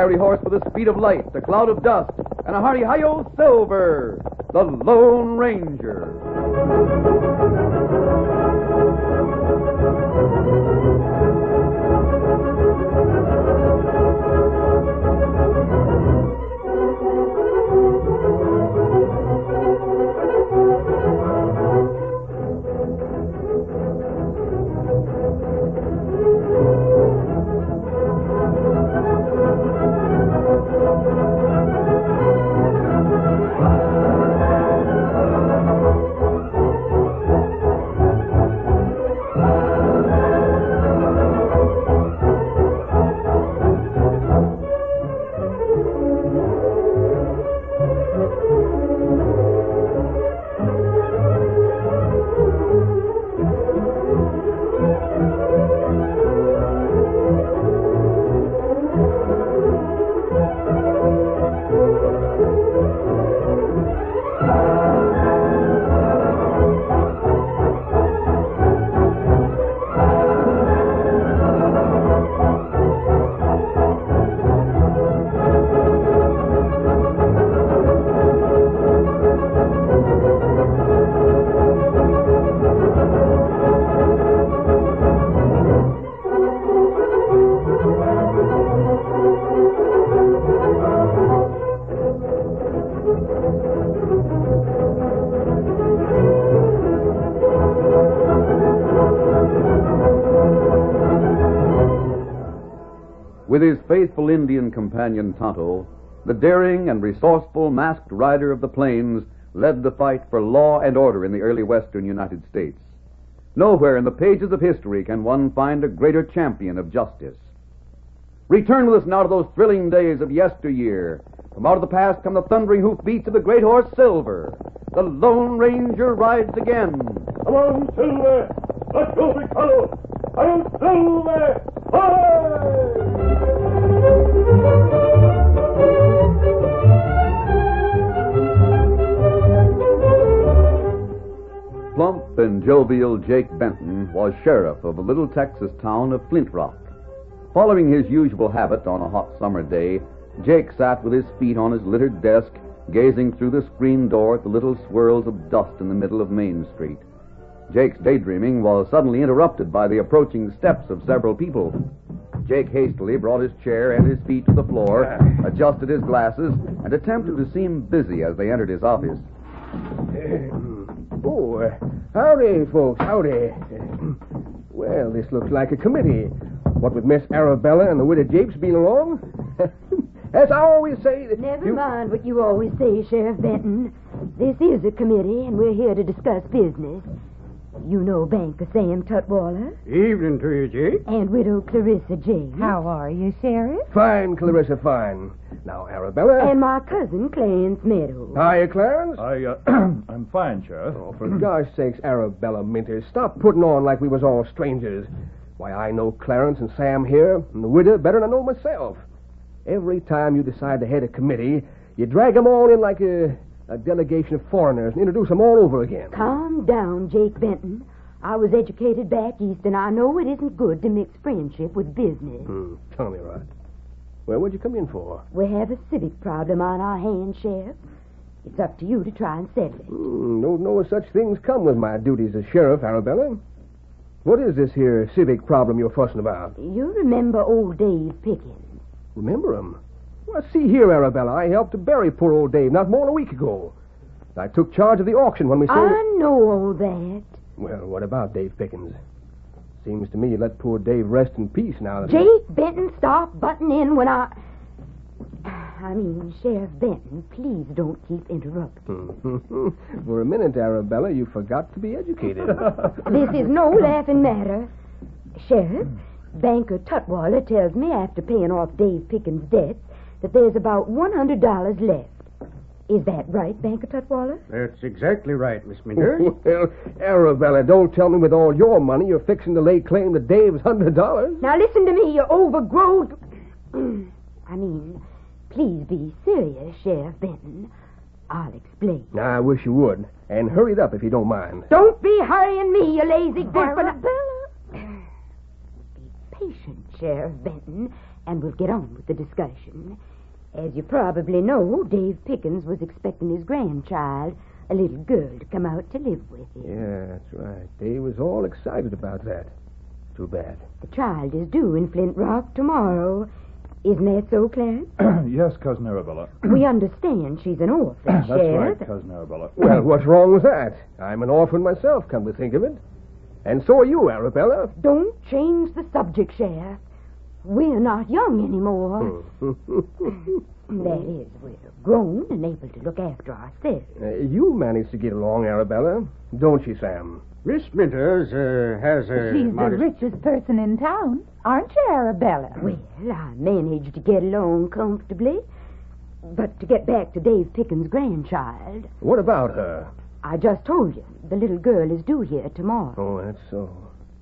fiery horse with a speed of light, a cloud of dust, and a hearty hi-yo Silver, the Lone Ranger. With his faithful Indian companion Tonto, the daring and resourceful masked rider of the plains led the fight for law and order in the early western United States. Nowhere in the pages of history can one find a greater champion of justice. Return with us now to those thrilling days of yesteryear. From out of the past come the thundering hoofbeats of the great horse Silver. The Lone Ranger rides again. Come on, Silver! Let's go, big fellow! I am Silver! Hi! Plump and jovial Jake Benton was sheriff of the little Texas town of Flint Rock. Following his usual habit on a hot summer day, Jake sat with his feet on his littered desk, gazing through the screen door at the little swirls of dust in the middle of Main Street. Jake's daydreaming was suddenly interrupted by the approaching steps of several people. Jake hastily brought his chair and his feet to the floor, adjusted his glasses, and attempted to seem busy as they entered his office. Howdy, folks, howdy. Well, this looks like a committee. What with Miss Arabella and the widow Japes being along? As I always say... Never mind what you always say, Sheriff Benton. This is a committee, and we're here to discuss business. You know Banker Sam Tutwaller. Evening to you, Jake. And widow Clarissa James. How are you, Sheriff? Fine, Clarissa, fine. Now, Arabella... And my cousin, Clarence Meadows. Hiya, Clarence. I'm fine, Sheriff. Oh, for gosh sakes, Arabella Minter, stop putting on like we was all strangers. Why, I know Clarence and Sam here, and the widow better than I know myself. Every time you decide to head a committee, you drag them all in like a delegation of foreigners and introduce them all over again. Calm down, Jake Benton. I was educated back east, and I know it isn't good to mix friendship with business. Tell me, Rod. Well, what'd you come in for? We have a civic problem on our hands, Sheriff. It's up to you to try and settle it. Don't know if such things come with my duties as sheriff, Arabella. What is this here civic problem you're fussing about? You remember old Dave Pickens? Remember him? Well, see here, Arabella. I helped to bury poor old Dave not more than a week ago. I took charge of the auction when we sold I know all that. Well, what about Dave Pickens? Seems to me you let poor Dave rest in peace now that... Jake Benton, stop butting in when Sheriff Benton, please don't keep interrupting. For a minute, Arabella, you forgot to be educated. This is no laughing matter. Sheriff, Banker Tutwaller tells me after paying off Dave Pickens' debts that there's about $100 left. Is that right, Banker Tutwaller? That's exactly right, Miss Minter. Well, Arabella, don't tell me with all your money you're fixing to lay claim to Dave's $100. Now listen to me, you overgrown... please be serious, Sheriff Benton. I'll explain. I wish you would. And hurry it up if you don't mind. Don't be hurrying me, you lazy git. Arabella. Be patient, Sheriff Benton, and we'll get on with the discussion. As you probably know, Dave Pickens was expecting his grandchild, a little girl, to come out to live with him. Yeah, that's right. Dave was all excited about that. Too bad. The child is due in Flint Rock tomorrow. Isn't that so, Clarence? Yes, Cousin Arabella. We understand she's an orphan, That's Sheriff. right, Cousin Arabella. Well, what's wrong with that? I'm an orphan myself, come to think of it. And so are you, Arabella. Don't change the subject, Sheriff. We're not young anymore. That is, we're grown and able to look after ourselves. You managed to get along, Arabella, don't you, Sam? Miss Minters has a She's modest... the richest person in town, aren't you, Arabella? Well, I managed to get along comfortably. But to get back to Dave Pickens' grandchild, What about her? I just told you, the little girl is due here tomorrow. Oh, that's so.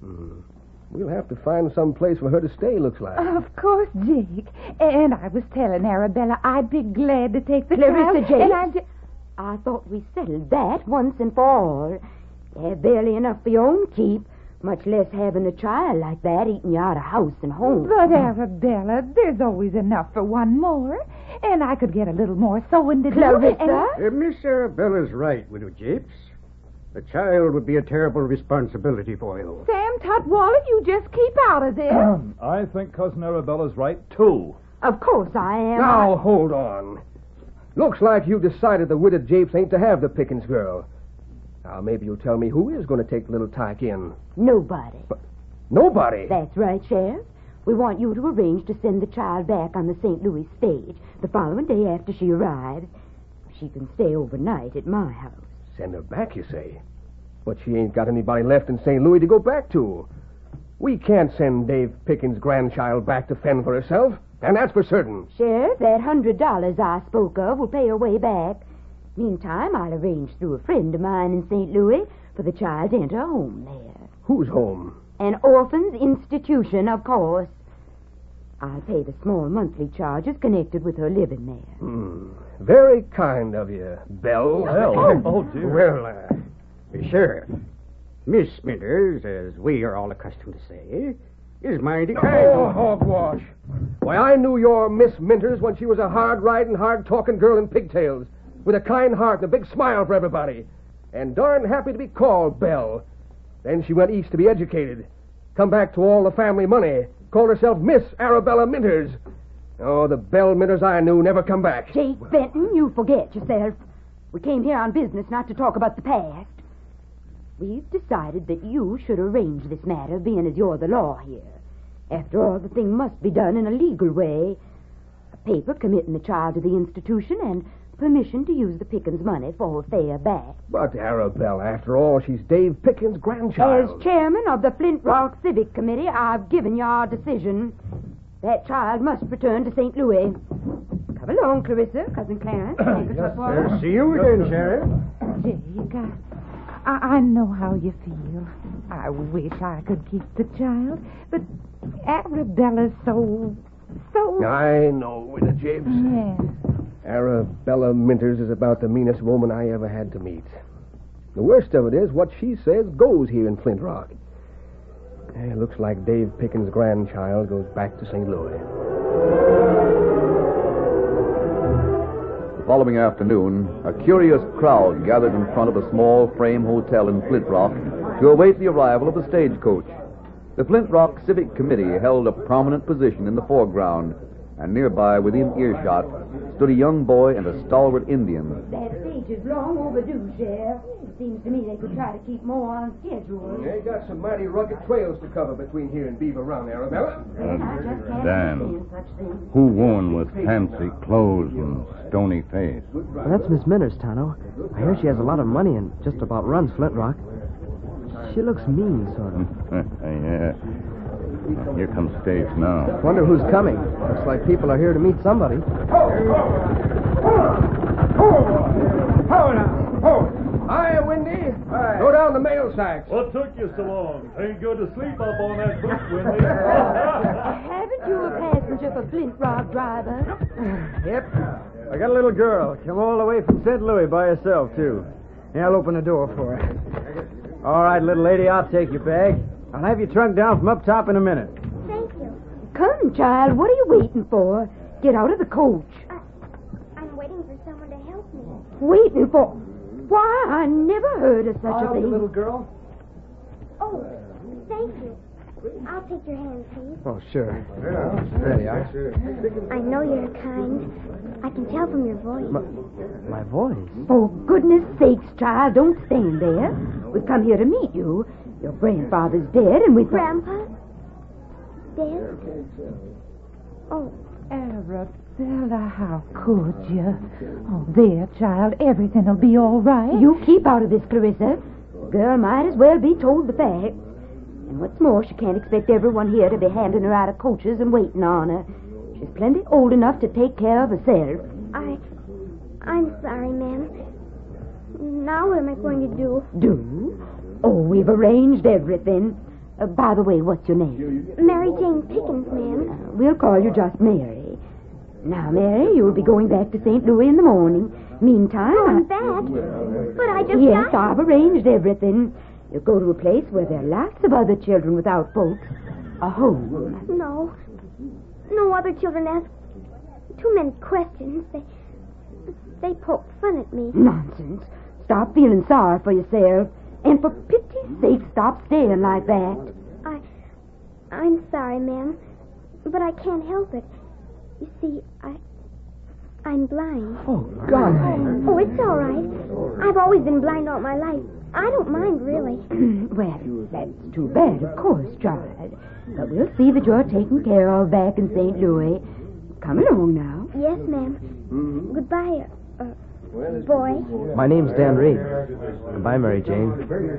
We'll have to find some place for her to stay, looks like. Of course, Jake. And I was telling Arabella I'd be glad to take the Clarissa child. And Jakes, I thought we settled that once and for all. You have barely enough for your own keep, much less having a child like that eating you out of house and home. But, Arabella, there's always enough for one more. And I could get a little more sewing to do. Clarissa? Miss Arabella's right, Widow Japes. The child would be a terrible responsibility for you. Sam Tutwiler, you just keep out of this. I think Cousin Arabella's right, too. Of course I am. Now, hold on. Looks like you decided the widow Japes ain't to have the Pickens girl. Now, maybe you'll tell me who is going to take the little tyke in. Nobody. Nobody. That's right, Sheriff. We want you to arrange to send the child back on the St. Louis stage the following day after she arrives. She can stay overnight at my house. Send her back, you say? But she ain't got anybody left in St. Louis to go back to. We can't send Dave Pickens' grandchild back to fend for herself, and that's for certain. Sheriff, that $100 I spoke of will pay her way back. Meantime, I'll arrange through a friend of mine in St. Louis for the child to enter a home there. Who's home? An orphan's institution, of course. I'll pay the small monthly charges connected with her living there. Very kind of you, Belle. Oh, dear. Well, Sheriff, Miss Minters, as we are all accustomed to say, is mighty kind. Oh, hogwash. Why, I knew your Miss Minters when she was a hard-riding, hard-talking girl in pigtails, with a kind heart and a big smile for everybody, and darn happy to be called Belle. Then she went east to be educated, come back to all the family money, called herself Miss Arabella Minters. Oh, the Belle Minters I knew never come back. Jake Benton, you forget yourself. We came here on business, not to talk about the past. We've decided that you should arrange this matter, being as you're the law here. After all, the thing must be done in a legal way. A paper committing the child to the institution and permission to use the Pickens money for her fare back. But Arabella, after all, she's Dave Pickens' grandchild. As chairman of the Flint Rock Civic Committee, I've given you our decision. That child must return to St. Louis. Come along, Clarissa, Cousin Clarence. See you again, Sheriff. Jake, I know how you feel. I wish I could keep the child, but Arabella's so... I know, Widow Japes. Yeah. Arabella Minters is about the meanest woman I ever had to meet. The worst of it is, what she says goes here in Flint Rock. It looks like Dave Pickens' grandchild goes back to St. Louis. The following afternoon, a curious crowd gathered in front of a small frame hotel in Flint Rock to await the arrival of the stagecoach. The Flint Rock Civic Committee held a prominent position in the foreground, and nearby, within earshot, stood a young boy and a stalwart Indian. That stage is long overdue, Sheriff. It seems to me they could try to keep more on schedule. They got some mighty rugged trails to cover between here and Beaver Run, Arabella. And I just can't Dan. understand such things. Who worn with fancy clothes and stony face? Well, that's Miss Minters, Tano. I hear she has a lot of money and just about runs Flint Rock. She looks mean, sort of. Yeah. Here comes Stage now. Wonder who's coming. Looks like people are here to meet somebody. Hiya, Windy. Go down the mail sacks. What took you so long? Ain't good to sleep up on that book, Windy. Haven't you a passenger for Flint Rock, driver? Yep. I got a little girl. Come all the way from St. Louis by herself, too. Yeah, I'll open the door for her. All right, little lady, I'll take your bag. I'll have your trunk down from up top in a minute. Thank you. Come, child. What are you waiting for? Get out of the coach. I'm waiting for someone to help me. Waiting for... Why, I never heard of such a thing. little girl. Oh, thank you. I'll take your hand, please. Oh, sure. There you are. I know you're kind. I can tell from your voice. My voice? For goodness sakes, child, don't stand there. We've come here to meet you. Your grandfather's dead, and we thought... Grandpa? Dead? Oh, Arabella, how could you? Oh, there, child. Everything'll be all right. You keep out of this, Clarissa. The girl might as well be told the facts. And what's more, she can't expect everyone here to be handing her out of coaches and waiting on her. She's plenty old enough to take care of herself. I'm sorry, ma'am. Now what am I going to do? Do? Oh, we've arranged everything. By the way, what's your name? Mary Jane Pickens, ma'am. We'll call you just Mary. Now, Mary, you'll be going back to St. Louis in the morning. Meantime... Going back? But I just Yes, got... I've arranged everything. You'll go to a place where there are lots of other children without folks. A home. No. No other children ask too many questions. They poke fun at me. Nonsense. Stop feeling sorry for yourself. And for pity's sake, stop staring like that. I'm sorry, ma'am. But I can't help it. You see, I'm blind. Oh, God. Oh, it's all right. I've always been blind all my life. I don't mind, really. Well, that's too bad, of course, child. But we'll see that you're taken care of back in St. Louis. Come along now. Yes, ma'am. Goodbye, boy. My name's Dan Reed. Goodbye, Mary Jane.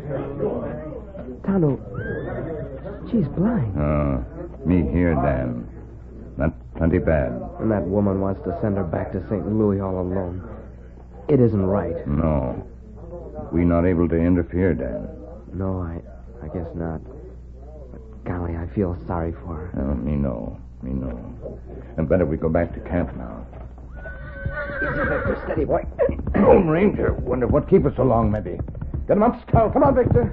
Tonto, she's blind. Me here, Dan. That's plenty bad. And that woman wants to send her back to St. Louis all alone. It isn't right. No. We not able to interfere, Dan. No, I guess not. But golly, I feel sorry for her. Me know. And better we go back to camp now. Easy, Victor. Steady, boy. Lone Ranger. Wonder what keep us so long, maybe. Get him up, Scout. Come on, Victor.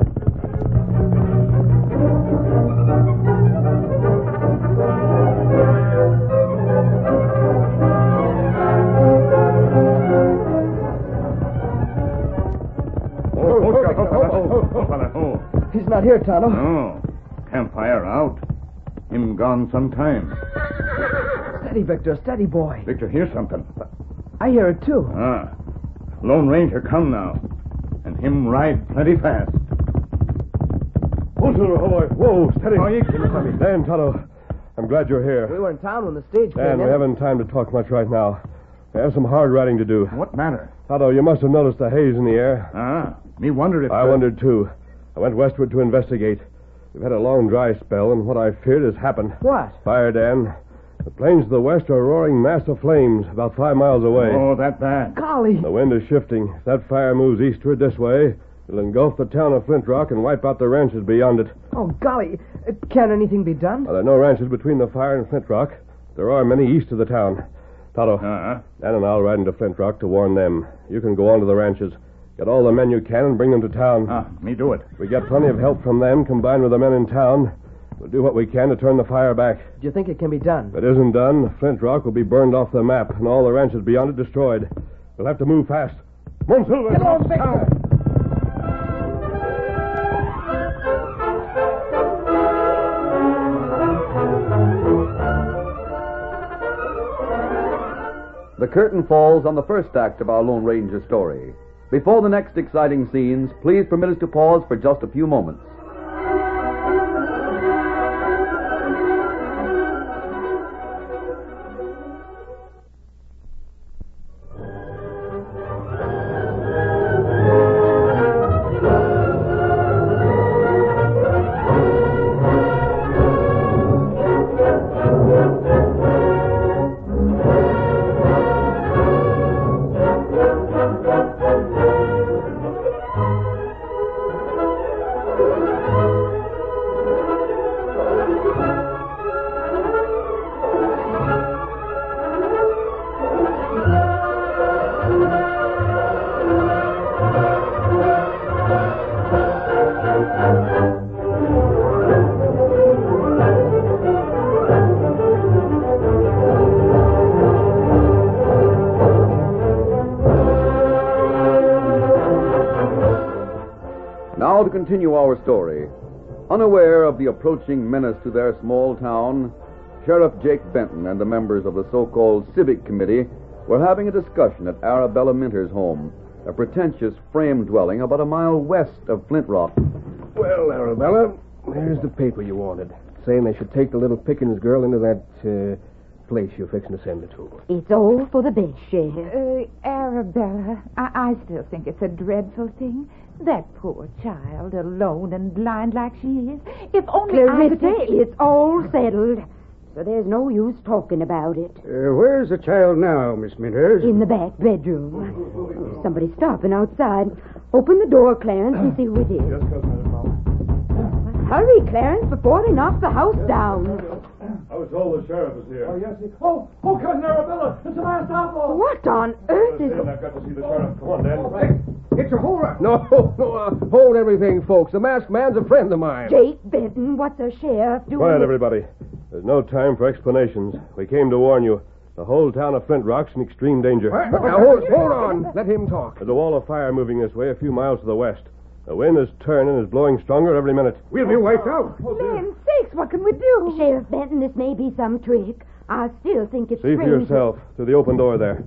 He's not here, Tonto. No. Campfire out. Him gone some time. Steady, Victor. Steady, boy. Victor, hear something. I hear it, too. Lone Ranger come now. And him ride plenty fast. Whoa, Silver, boy. Whoa, steady. Oh, you keep it on me. Dan, Tonto, I'm glad you're here. We were in town when the stage came Dan, in. we haven't time to talk much right now. We have some hard riding to do. What matter? Tonto, you must have noticed the haze in the air. Me wonder if... I wondered, too. I went westward to investigate. We've had a long dry spell, and what I feared has happened. What? Fire, Dan. The plains to the west are a roaring mass of flames about 5 miles away. Oh, that bad. Golly. The wind is shifting. If that fire moves eastward this way, it'll engulf the town of Flint Rock and wipe out the ranches beyond it. Oh, golly. Can't anything be done? Well, there are no ranches between the fire and Flint Rock. There are many east of the town. Tonto, Dan and I'll ride into Flint Rock to warn them. You can go on to the ranches. Get all the men you can and bring them to town. Me do it. We get plenty of help from them combined with the men in town. We'll do what we can to turn the fire back. Do you think it can be done? If it isn't done, Flint Rock will be burned off the map and all the ranches beyond it destroyed. We'll have to move fast. Come on, Silver. Come on, Victor. The curtain falls on the first act of our Lone Ranger story. Before the next exciting scenes, please permit us to pause for just a few moments. Now to continue our story. Unaware of the approaching menace to their small town, Sheriff Jake Benton and the members of the so-called Civic Committee were having a discussion at Arabella Minter's home, a pretentious frame dwelling about a mile west of Flint Rock. Well, Arabella, there's the paper you wanted, saying they should take the little Pickens girl into that place you're fixing to send her to. It's all for the best, Sheriff. Arabella, I still think it's a dreadful thing. That poor child, alone and blind like she is. If only I could Clarissa, it's all settled. So there's no use talking about it. Where's the child now, Miss Minters? In the back bedroom. There's somebody stopping outside. Open the door, Clarence, and see who it is. Hurry, Clarence, before they knock the house down. I was told the sheriff was here. Oh, yes. Oh, Cousin Arabella, it's the last outlaw. What on earth is... I've got to see the sheriff. Come on, Dan. It's a horror. No, hold everything, folks. The masked man's a friend of mine. Jake Benton, what's the sheriff doing? Quiet, everybody. There's no time for explanations. We came to warn you. The whole town of Flint Rock's in extreme danger. Now, hold on. Let him talk. There's a wall of fire moving this way a few miles to the west. The wind is turning and is blowing stronger every minute. We'll be wiped out. Land sakes, what can we do? Sheriff Benton, this may be some trick. I still think it's See for strange. yourself through the open door there.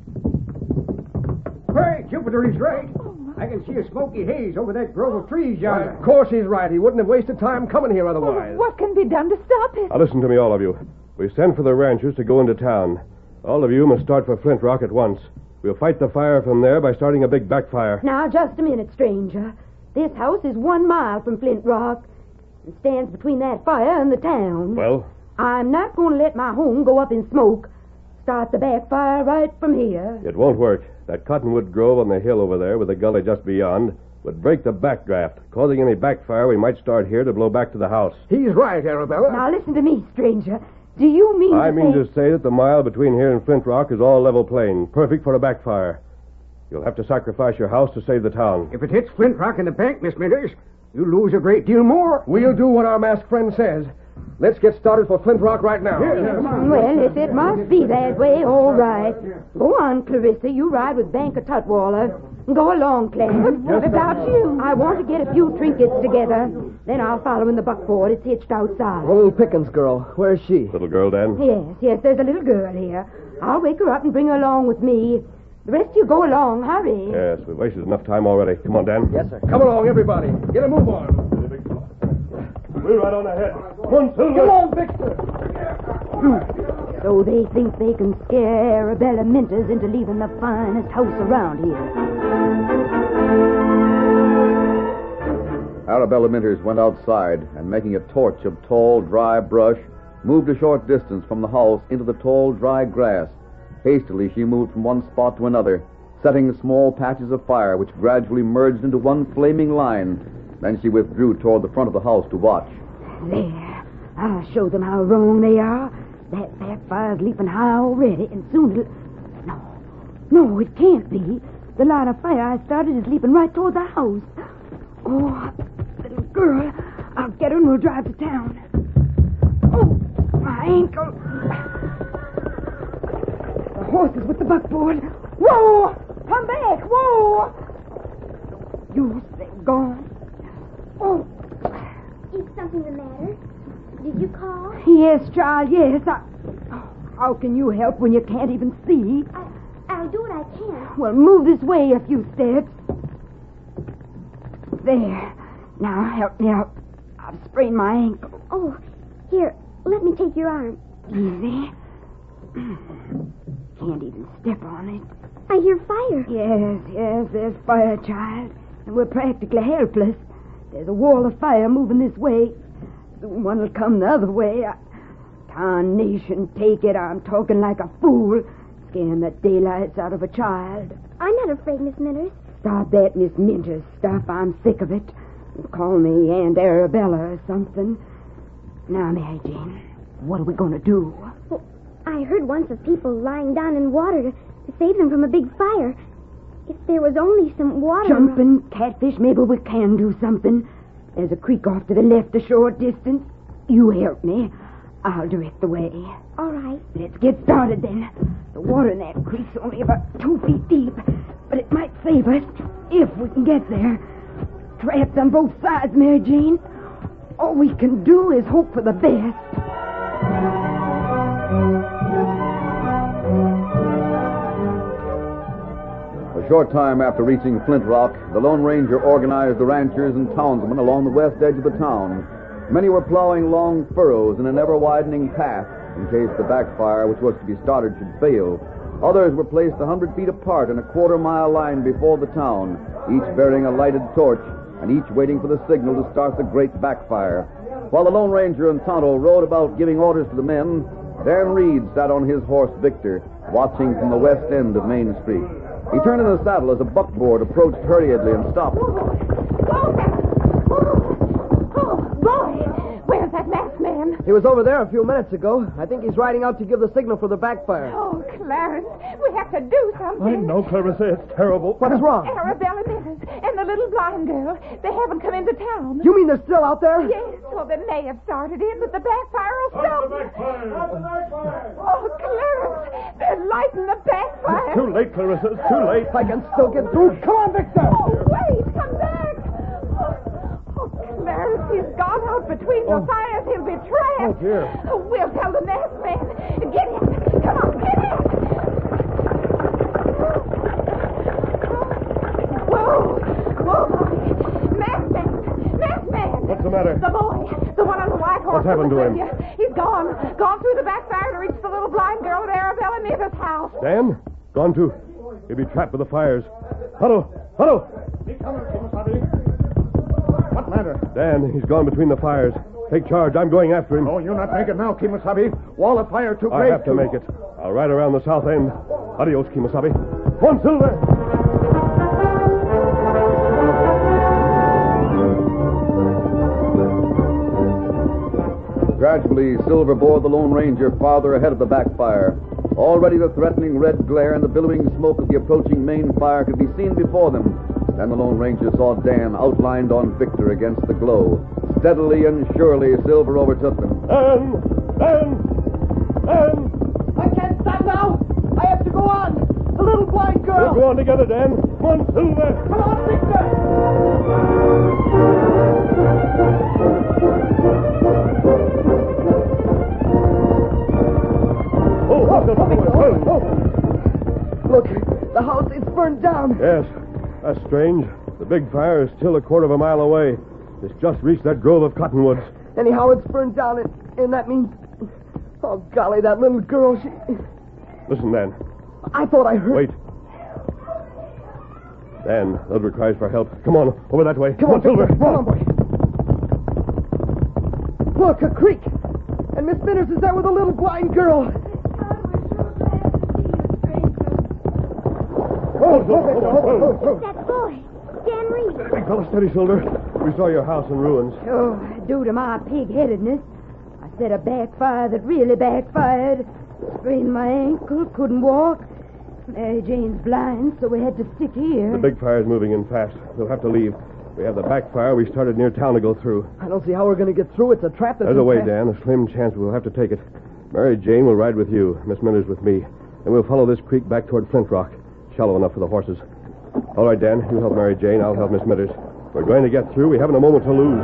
Hey, Jupiter, he's right. I can see a smoky haze over that grove of trees yonder. Of course he's right. He wouldn't have wasted time coming here otherwise. What can be done to stop it? Now listen to me, all of you. We sent for the ranchers to go into town. All of you must start for Flint Rock at once. We'll fight the fire from there by starting a big backfire. Now, just a minute, stranger. This house is 1 mile from Flint Rock and stands between that fire and the town. Well? I'm not going to let my home go up in smoke. Start the backfire right from here. It won't work. That cottonwood grove on the hill over there with the gully just beyond would break the backdraft, causing any backfire we might start here to blow back to the house. He's right, Arabella. Now, listen to me, stranger. Do you mean I mean to say that the mile between here and Flint Rock is all level plain, perfect for a backfire. You'll have to sacrifice your house to save the town. If it hits Flint Rock in the bank, Miss Minters, you lose a great deal more. We'll do what our masked friend says. Let's get started for Flint Rock right now. Well, if it must be that way, all right. Go on, Clarissa. You ride with Banker Tutwaller. Go along, Clarence. What about you? I want to get a few trinkets together. Then I'll follow in the buckboard. It's hitched outside. Little Pickens girl. Where's she? Little girl, Dan? Yes, there's a little girl here. I'll wake her up and bring her along with me. The rest of you go along. Hurry. Yes, we've wasted enough time already. Come on, Dan. Yes, sir. Come along, everybody. Get a move on. We're right on ahead. Come on, Silver. Come on, Victor. So they think they can scare Arabella Minters into leaving the finest house around here. Arabella Minters went outside and, making a torch of tall, dry brush, moved a short distance from the house into the tall, dry grass. Hastily, she moved from one spot to another, setting small patches of fire which gradually merged into one flaming line. Then she withdrew toward the front of the house to watch. There. I'll show them how wrong they are. That backfire's leaping high already, and soon it'll... No, it can't be. The line of fire I started is leaping right toward the house. Oh, little girl. I'll get her and we'll drive to town. Oh, my ankle. The horses with the buckboard. Whoa! Come back! Whoa! You they're gone. Oh. Is something the matter? Did you call? Yes, child, yes. How can you help when you can't even see? I'll do what I can. Well, move this way a few steps. There. Now, help me out. I've sprained my ankle. Oh, here, let me take your arm. Easy. Can't even step on it. I hear fire. Yes, there's fire, child. And we're practically helpless. There's a wall of fire moving this way. Soon one will come the other way. Tarnation, take it. I'm talking like a fool. Scaring the daylights out of a child. I'm not afraid, Miss Minters. Stop that Miss Minters stuff. I'm sick of it. Call me Aunt Arabella or something. Now, Mary Jane, what are we going to do? Well, I heard once of people lying down in water to save them from a big fire. If there was only some water... Jumping catfish, maybe we can do something. There's a creek off to the left a short distance. You help me. I'll direct the way. All right. Let's get started, then. The water in that creek's only about 2 feet deep, but it might save us if we can get there. trapped on both sides, Mary Jane. All we can do is hope for the best. A short time after reaching Flint Rock, the Lone Ranger organized the ranchers and townsmen along the west edge of the town. Many were plowing long furrows in an ever-widening path in case the backfire which was to be started should fail. Others were placed 100 feet apart in a quarter-mile line before the town, each bearing a lighted torch and each waiting for the signal to start the great backfire. While the Lone Ranger and Tonto rode about giving orders to the men, Dan Reed sat on his horse Victor, watching from the west end of Main Street. He turned in the saddle as a buckboard approached hurriedly and stopped. Boy, where's that masked man? He was over there a few minutes ago. I think he's riding out to give the signal for the backfire. Oh, Clarence, we have to do something. I know, Clarissa. It's terrible. What is wrong? Arabella Mithers and the little blind girl, they haven't come into town. You mean they're still out there? Yes, well, they may have started in, but the backfire will stop. Oh, Clarence, they're lighting the backfire. It's too late, Clarissa. It's too late. I can still get through. Come on, Victor. Oh, wait, come back. Oh, Clarence, he's gone out between the fires. He'll be trapped. Oh, dear. We'll tell the masked man. Get him. Come on, get him. Whoa, boy. Masked man. What's the matter? The boy, the one on the white horse. What's happened to him? He's gone through the backfire to reach the little blind girl at Arabella Mithers' house. Dan? Gone too. He'll be trapped with the fires. Huddle! What matter? Dan, he's gone between the fires. Take charge. I'm going after him. Oh, you'll not make it now, Kimasabi. Wall of fire too I great. have to make it. I'll ride around the south end. Adios, Kimasabi. Come on, Silver! Gradually, Silver bore the Lone Ranger farther ahead of the backfire. Already the threatening red glare and the billowing smoke of the approaching main fire could be seen before them. Then the Lone Ranger saw Dan outlined on Victor against the glow. Steadily and surely, Silver overtook them. Dan! I can't stop now. I have to go on. The little blind girl. We'll go on together, Dan. Come on, Silver! Come on, Victor. Look, the house is burned down. Yes, that's strange. The big fire is still a quarter of a mile away. It's just reached that grove of cottonwoods. Anyhow, it's burned down, and that means... Oh, golly, that little girl, she... Listen, Dan. I thought I heard... Wait. Dan, Ludwig cries for help. Come on, over that way. Come on, Silver. Run on, boy. Look, a creek. And Miss Mithers is there with a little blind girl. That boy, Dan Reed. Big fella, steady, Silver. We saw your house in ruins. Oh, due to my pig-headedness, I set a backfire that really backfired. Sprained my ankle, couldn't walk. Mary Jane's blind, so we had to stick here. The big fire's moving in fast. We'll have to leave. We have the backfire we started near town to go through. I don't see how we're going to get through. It's a trap that's... There's a way, Dan. A slim chance we'll have to take it. Mary Jane will ride with you. Miss Mithers with me. And we'll follow this creek back toward Flint Rock. Shallow enough for the horses. All right, Dan. You help Mary Jane. I'll help Miss Mithers. We're going to get through. We haven't a moment to lose.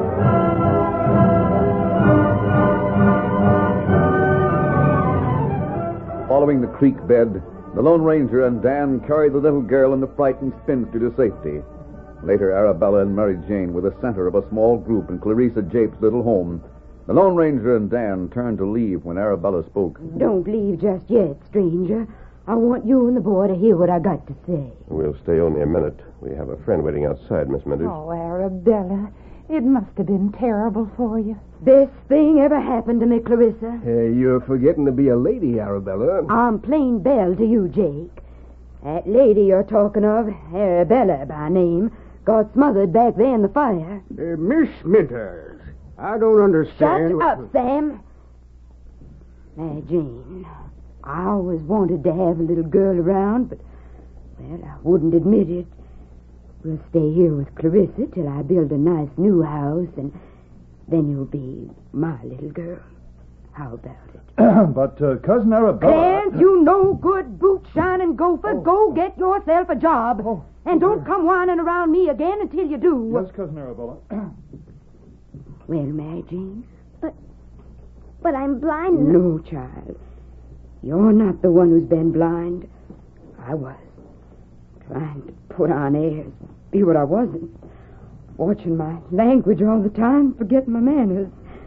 Following the creek bed, the Lone Ranger and Dan carried the little girl and the frightened spinster to safety. Later, Arabella and Mary Jane were the center of a small group in Clarissa Jape's little home. The Lone Ranger and Dan turned to leave when Arabella spoke. Don't leave just yet, stranger. I want you and the boy to hear what I got to say. We'll stay only a minute. We have a friend waiting outside, Miss Mithers. Oh, Arabella, it must have been terrible for you. Best thing ever happened to me, Clarissa. You're forgetting to be a lady, Arabella. I'm plain Belle to you, Jake. That lady you're talking of, Arabella by name, got smothered back there in the fire. Miss Mithers, I don't understand. Shut up, Sam. Now, Jane, I always wanted to have a little girl around, but, well, I wouldn't admit it. We'll stay here with Clarissa till I build a nice new house, and then you'll be my little girl. How about it? But, Cousin Arabella... Clarence, you no good, boot-shining gopher. Go get yourself a job. And don't come whining around me again until you do. Yes, Cousin Arabella. Well, Mary Jane? But I'm blind. No, child. You're not the one who's been blind. I was. Trying to put on airs, be what I wasn't. Watching my language all the time, forgetting my manners.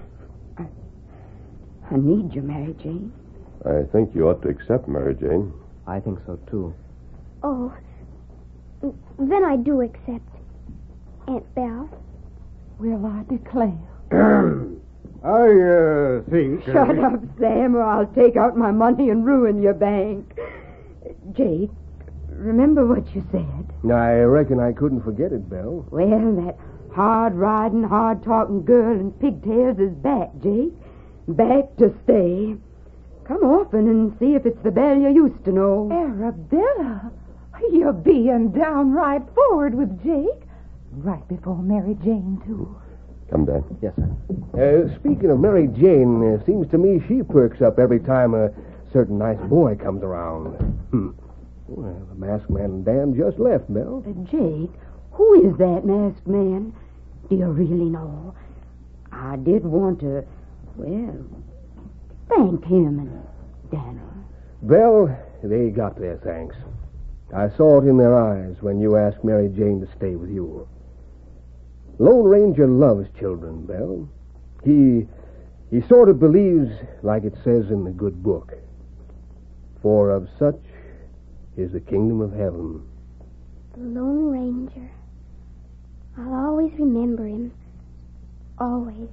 I need you, Mary Jane. I think you ought to accept Mary Jane. I think so, too. Oh, then I do accept, Aunt Belle. Will I declare? I think... Shut up, Sam, or I'll take out my money and ruin your bank. Jake, remember what you said? I reckon I couldn't forget it, Belle. Well, that hard-riding, hard-talking girl in pigtails is back, Jake. Back to stay. Come often and see if it's the Belle you used to know. Arabella, you're being downright forward with Jake. Right before Mary Jane, too. Come, Dan. Yes, sir. Speaking of Mary Jane, seems to me she perks up every time a certain nice boy comes around. Well, the masked man and Dan just left, Belle. Jake, who is that masked man? Do you really know? I did want to, well, thank him and Daniel. Belle, they got their thanks. I saw it in their eyes when you asked Mary Jane to stay with you. Lone Ranger loves children, Belle. He sort of believes, like it says in the good book, for of such is the kingdom of heaven. The Lone Ranger. I'll always remember him. Always.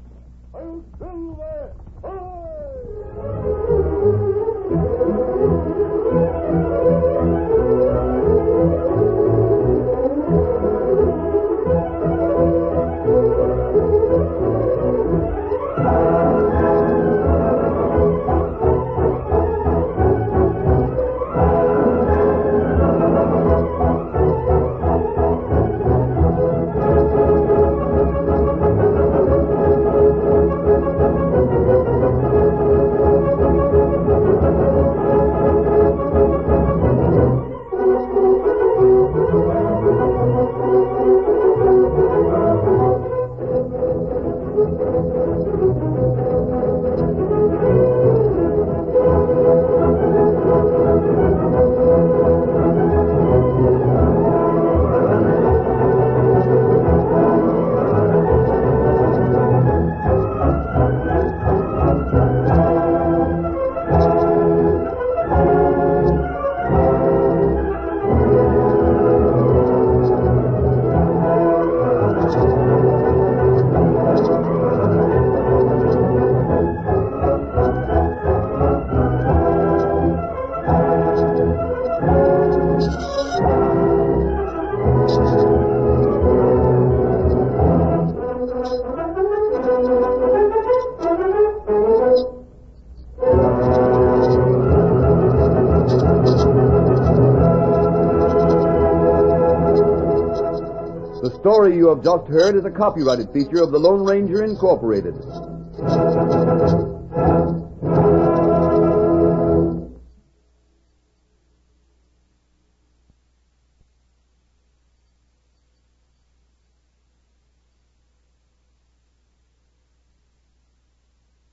The story you have just heard is a copyrighted feature of the Lone Ranger Incorporated.